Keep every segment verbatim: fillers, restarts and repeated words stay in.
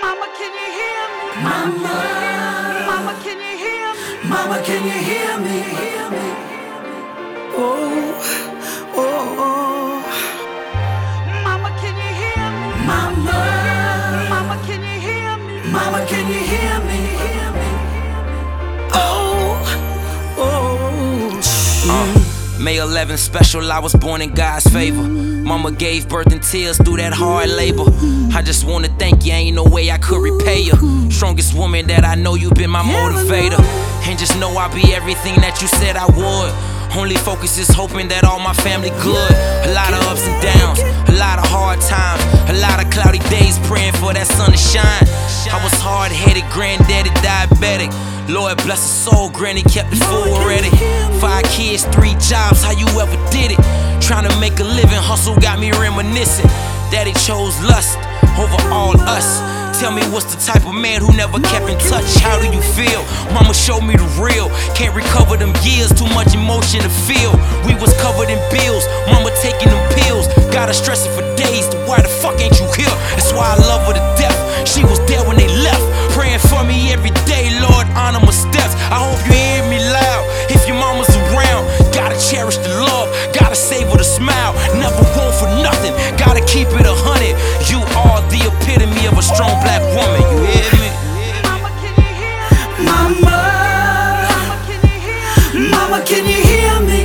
Mama, can you hear me? Mama, Mama, can you hear me? Mama, can you hear me? Oh, oh, oh. Mama, can you hear me? Mama, Mama, can you hear me? Mama, can you hear me? Oh, oh. Uh, May eleventh special, I was born in God's favor. Mama gave birth in tears through that hard labor. I just wanna thank you, ain't no way I could repay you. Strongest woman that I know, you been my motivator. And just know I'll be everything that you said I would. Only focus is hoping that all my family good. A lot of ups and downs, a lot of hard times, a lot of cloudy days praying for that sun to shine. I was hard-headed, granddaddy diabetic. Lord bless her soul, granny kept the food ready. Five kids, three jobs, how you ever did it? Trying to make a living, hustle got me reminiscing. Daddy chose lust over all us. Tell me what's the type of man who never kept in touch? How do you feel? Mama showed me the real. Can't recover them years, too much emotion to feel. We was covered in bills, mama taking them pills. Got her stressing for days, why the fuck ain't you here? That's why I love her to death. She was there when they left, praying for me every day. Lord, honor my steps. I hope you hear me loud. If your mama's around, gotta cherish the love, gotta savor the smile. Never want for nothing, gotta keep it a hundred. You are the epitome of a strong black woman. You hear me? Mama, can you hear me? Mama, Mama, can you hear me? Mama, can you hear me?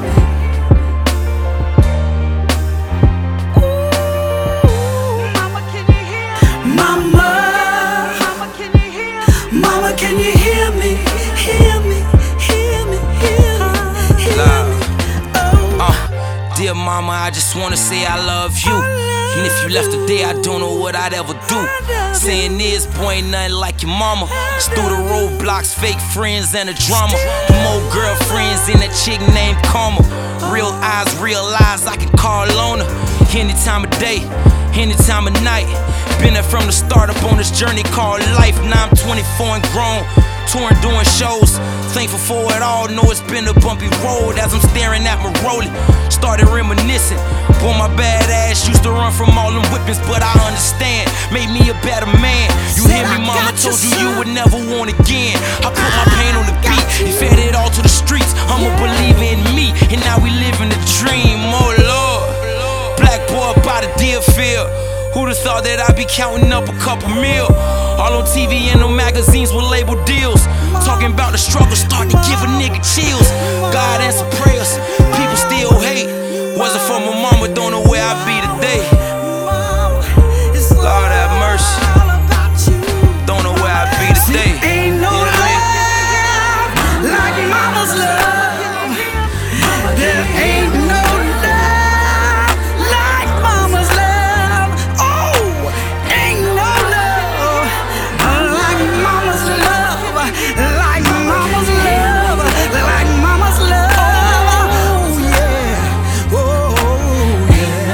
Mama, can you hear me? Mama, Mama, can you hear me? Mama, can you hear me? Hear me, hear me, hear me, hear Love. me. Oh, Uh, dear mama, I just wanna say I love you. And if you left today, I don't know what I'd ever do. Saying this, boy, ain't nothing like your mama. It's through the roadblocks, fake friends, and the drama. The more girlfriends and that chick named Karma. Real eyes, realize I can call on her any time of day, any time of night. Been there from the start up on this journey called life. Now I'm twenty-four and grown, touring, doing shows. Thankful for it all, know it's been a bumpy road. As I'm staring at my rollie, started reminiscing. Boy, my bad ass used to run from all them whippings, but I understand, made me a better man. You hear me, mama told you you would never want again. I put my pain on the beat, and fed it all to the streets. I'm a believer in me, and now we live in a dream, oh Lord. Black boy by the Deerfield. Who'da thought that I'd be counting up a couple mil? All on T V and no magazines with label deals. Talking about the struggle, start to give a nigga chills. God answer prayers, people still hate. Wasn't for my mama, don't know where I'd be today. Lord have mercy, don't know where I'd be today. ain't no You know what I love mean? like mama's love. There ain't no love like mama's love. Oh, ain't no love like mama's love, like mama's love, like mama's love. Oh yeah, oh yeah.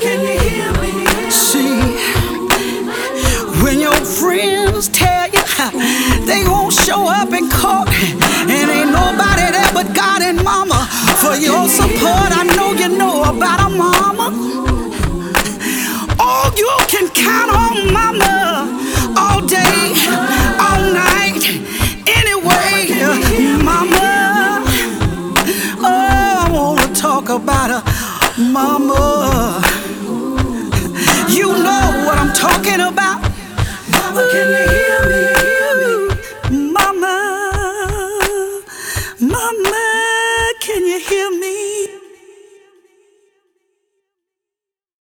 can you hear me? See, when your friends tell you they gon' show up in court and ain't nobody there but God and mama for your support, I know you know about a mama. Oh, you can count on mama all day, all night, anyway, mama. Oh, I wanna talk about her, mama.